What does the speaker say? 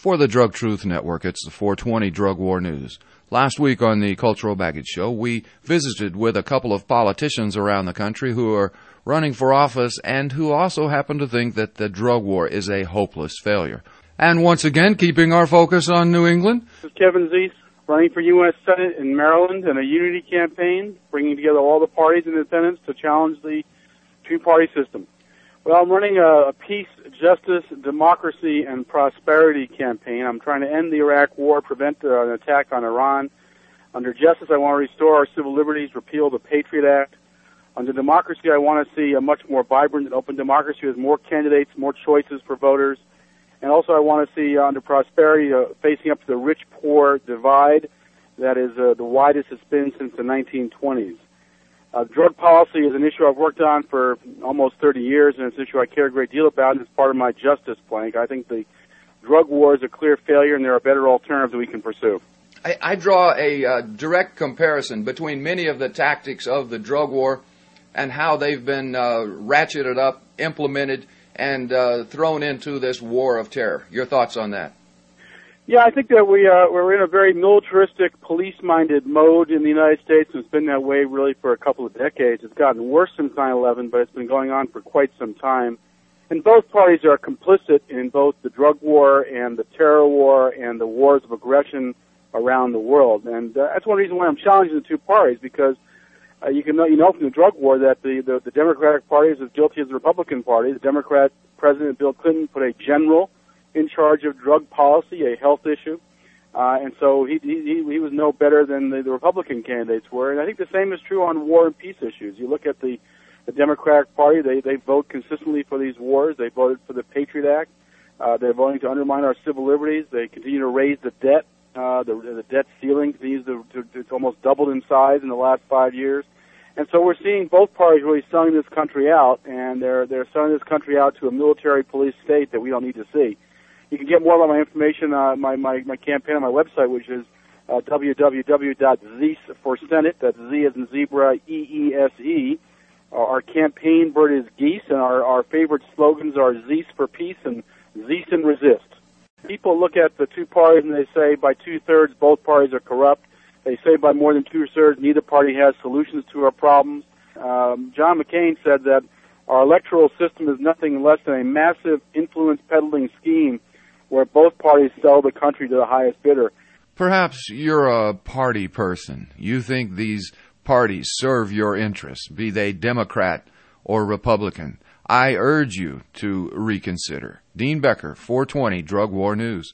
For the Drug Truth Network, it's the 420 Drug War News. Last week on the Cultural Baggage Show, we visited with a couple of politicians around the country who are running for office and who also happen to think that the drug war is a hopeless failure. And once again, keeping our focus on New England. This is Kevin Zeese, running for U.S. Senate in Maryland in a unity campaign, bringing together all the parties in attendance to challenge the two-party system. Well, I'm running a peace, justice, democracy, and prosperity campaign. I'm trying to end the Iraq War, prevent an attack on Iran. Under justice, I want to restore our civil liberties, repeal the Patriot Act. Under democracy, I want to see a much more vibrant and open democracy with more candidates, more choices for voters. And also I want to see, under prosperity, facing up to the rich-poor divide that is the widest it's been since the 1920s. Drug policy is an issue I've worked on for almost 30 years, and it's an issue I care a great deal about, and it's part of my justice plank. I think the drug war is a clear failure, and there are better alternatives that we can pursue. I draw a direct comparison between many of the tactics of the drug war and how they've been ratcheted up, implemented, and thrown into this war of terror. Your thoughts on that? Yeah, I think that we're in a very militaristic, police-minded mode in the United States, and it's been that way really for a couple of decades. It's gotten worse since 9/11, but it's been going on for quite some time. And both parties are complicit in both the drug war and the terror war and the wars of aggression around the world. And that's one reason why I'm challenging the two parties, because you know from the drug war that the Democratic Party is as guilty as the Republican Party. The Democrat President Bill Clinton put a general in charge of drug policy, a health issue, and so he was no better than the Republican candidates were. And I think the same is true on war and peace issues. You look at the Democratic Party; they vote consistently for these wars. They voted for the Patriot Act. They're voting to undermine our civil liberties. They continue to raise the debt. The debt ceiling continues it's almost doubled in size in the last 5 years. And so we're seeing both parties really selling this country out, and they're selling this country out to a military police state that we don't need to see. You can get more about my information, my campaign on my website, which is www.zeese4senate. That's Z as in zebra, EESE. Our campaign bird is geese, and our favorite slogans are Zeese for peace and Zeese and resist. People look at the two parties and they say by two-thirds both parties are corrupt. They say by more than two-thirds neither party has solutions to our problems. John McCain said that our electoral system is nothing less than a massive influence peddling scheme where both parties sell the country to the highest bidder. Perhaps you're a party person. You think these parties serve your interests, be they Democrat or Republican. I urge you to reconsider. Dean Becker, 420 Drug War News.